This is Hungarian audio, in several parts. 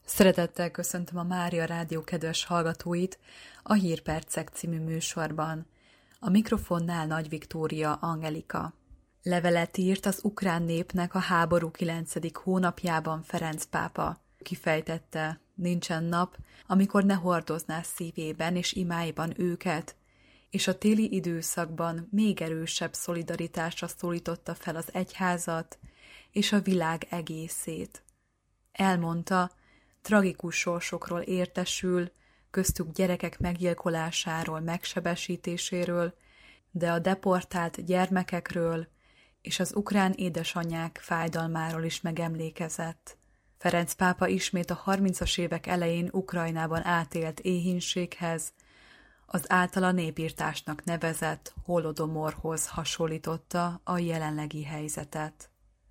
Szeretettel köszöntöm a Mária Rádió kedves hallgatóit a Hírpercek című műsorban. A mikrofonnál Nagy Viktória Angelika. Levelet írt az ukrán népnek a háború 9. hónapjában Ferenc pápa. Kifejtette, nincsen nap, amikor ne hordozná szívében és imáiban őket, és a téli időszakban még erősebb szolidaritásra szólította fel az egyházat és a világ egészét. Elmondta, tragikus sorsokról értesül, köztük gyerekek meggyilkolásáról, megsebesítéséről, de a deportált gyermekekről és az ukrán édesanyák fájdalmáról is megemlékezett. Ferenc pápa ismét a 30-as évek elején Ukrajnában átélt éhínséghez, az általa népirtásnak nevezett holodomorhoz hasonlította a jelenlegi helyzetet.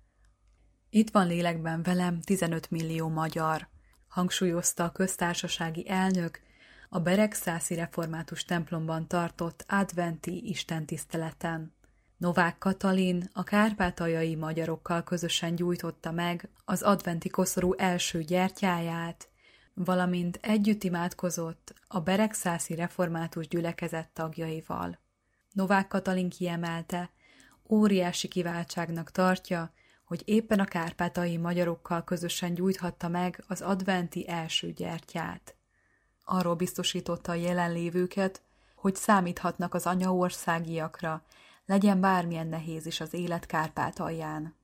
Itt van lélekben velem 15 millió magyar, hangsúlyozta a köztársasági elnök a beregszászi református templomban tartott adventi istentiszteleten. Novák Katalin a kárpátaljai magyarokkal közösen gyújtotta meg az adventi koszorú első gyertyáját, valamint együtt imádkozott a beregszászi református gyülekezet tagjaival. Novák Katalin kiemelte, óriási kiváltságnak tartja, hogy éppen a kárpátaljai magyarokkal közösen gyújthatta meg az adventi első gyertyát. Arról biztosította a jelenlévőket, hogy számíthatnak az anyaországiakra, legyen bármilyen nehéz is az élet Kárpátalján.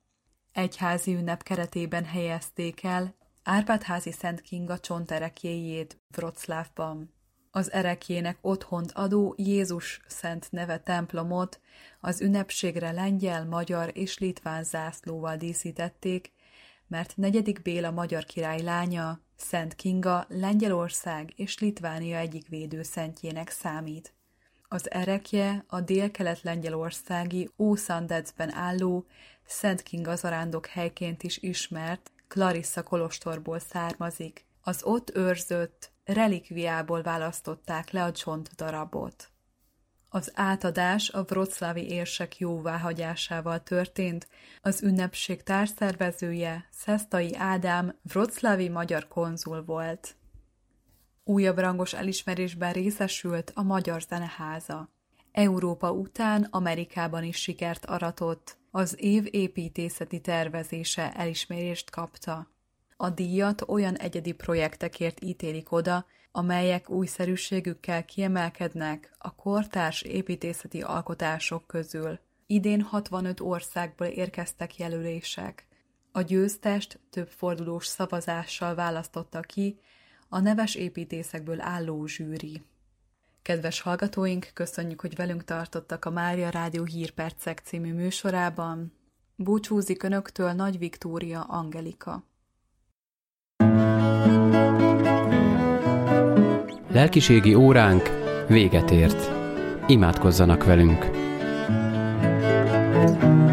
Egyházi ünnep keretében helyezték el Árpád-házi Szent Kinga csonterekjéjét Wroclawban. Az erekjének otthont adó Jézus Szent neve templomot az ünnepségre lengyel, magyar és litván zászlóval díszítették, mert 4. Béla magyar király lánya, Szent Kinga Lengyelország és Litvánia egyik védőszentjének számít. Az erekje a délkelet-lengyelországi Ószandecben álló Szent Kinga zarándok helyként is ismert Clarissa kolostorból származik. Az ott őrzött relikviából választották le a csontdarabot. Az átadás a wroclawi érsek jóváhagyásával történt, az ünnepség társszervezője Szesztai Ádám wroclawi magyar konzul volt. Újabb rangos elismerésben részesült a Magyar Zeneháza. Európa után Amerikában is sikert aratott, az év építészeti tervezése elismerést kapta. A díjat olyan egyedi projektekért ítélik oda, amelyek újszerűségükkel kiemelkednek a kortárs építészeti alkotások közül. Idén 65 országból érkeztek jelölések. A győztest több fordulós szavazással választotta ki a neves építészekből álló zsűri. Kedves hallgatóink, köszönjük, hogy velünk tartottak a Mária Rádió Hírpercek című műsorában. Búcsúzik önöktől Nagy Viktória Angelika. Lelkiségi óránk véget ért. Imádkozzanak velünk!